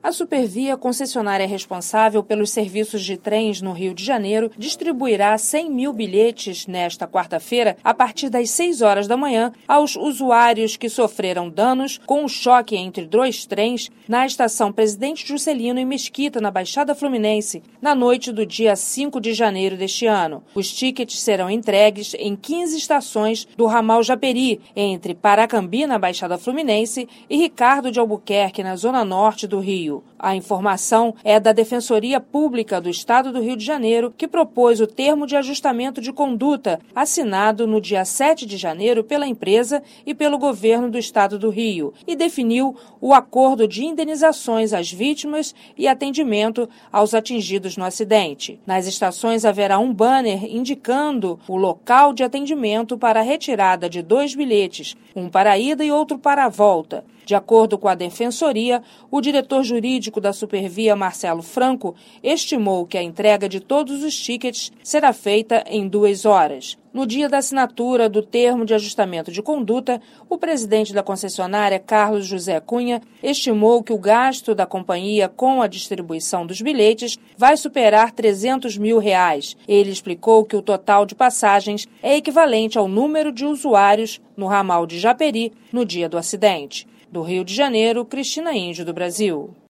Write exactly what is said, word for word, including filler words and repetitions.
A Supervia, concessionária responsável pelos serviços de trens no Rio de Janeiro, distribuirá cem mil bilhetes nesta quarta-feira, a partir das seis horas da manhã, aos usuários que sofreram danos com o choque entre dois trens na estação Presidente Juscelino e Mesquita, na Baixada Fluminense, na noite do dia cinco de janeiro deste ano. Os tickets serão entregues em quinze estações do ramal Japeri, entre Paracambi, na Baixada Fluminense, e Ricardo de Albuquerque, na zona norte do Rio. A informação é da Defensoria Pública do Estado do Rio de Janeiro, que propôs o termo de ajustamento de conduta, assinado no dia sete de janeiro pela empresa e pelo governo do Estado do Rio, e definiu o acordo de indenizações às vítimas e atendimento aos atingidos no acidente. Nas estações haverá um banner indicando o local de atendimento para a retirada de dois bilhetes, um para a ida e outro para a volta. De acordo com a Defensoria, o diretor jurídico da Supervia, Marcelo Franco, estimou que a entrega de todos os tickets será feita em duas horas. No dia da assinatura do termo de ajustamento de conduta, o presidente da concessionária, Carlos José Cunha, estimou que o gasto da companhia com a distribuição dos bilhetes vai superar trezentos mil reais. Ele explicou que o total de passagens é equivalente ao número de usuários no ramal de Japeri no dia do acidente. Do Rio de Janeiro, Cristina Índio, do Brasil.